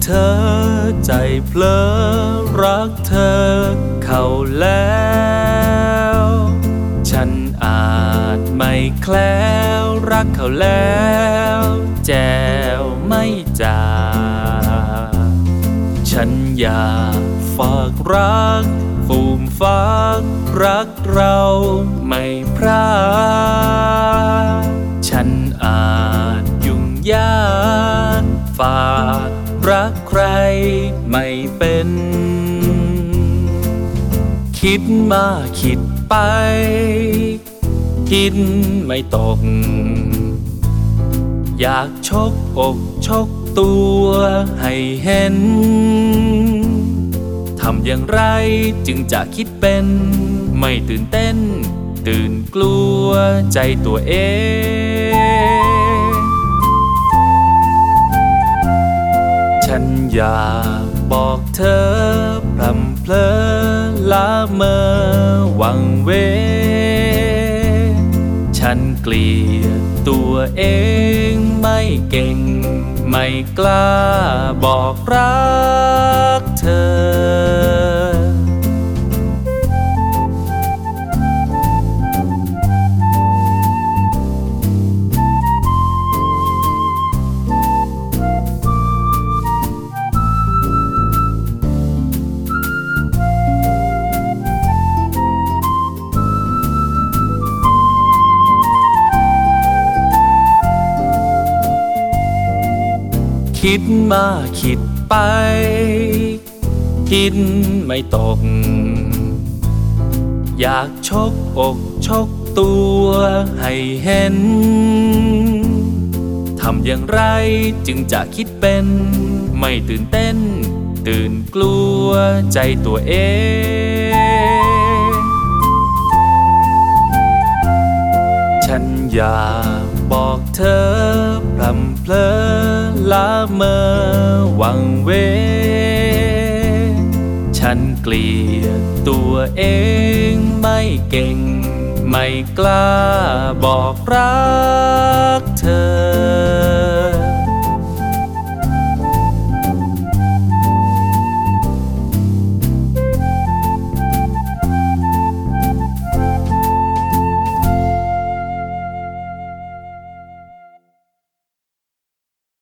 ธอใจเพลอรักเธอเข้าแล้วฉันอาจไม่แคล้วรักเขาแล้วแจวไม่จาฉันอยากฝากรักฟูมฟักรักเราไม่พรากฉันอาจยุ่งยากฝากรักใครไม่เป็นคิดมาคิดไปคิดไม่ตกอยากชกอกชกตัวให้เห็นทำอย่างไรจึงจะคิดเป็นไม่ตื่นเต้นตื่นกลัวใจตัวเองฉันอยากบอกเธอพร่ำเพลอละเมอหวังเวฉันเกลียดตัวเองไม่เก่งไม่กล้าบอกรักเธอคิดมาคิดไปคิดไม่ตกอยากชกอกชกตัวให้เห็นทำอย่างไรจึงจะคิดเป็นไม่ตื่นเต้นตื่นกลัวใจตัวเองฉันอยากบอกเธอพร่ำเพลอละเมอหวังเวฉันเกลียดตัวเองไม่เก่งไม่กล้าบอกรักเธอ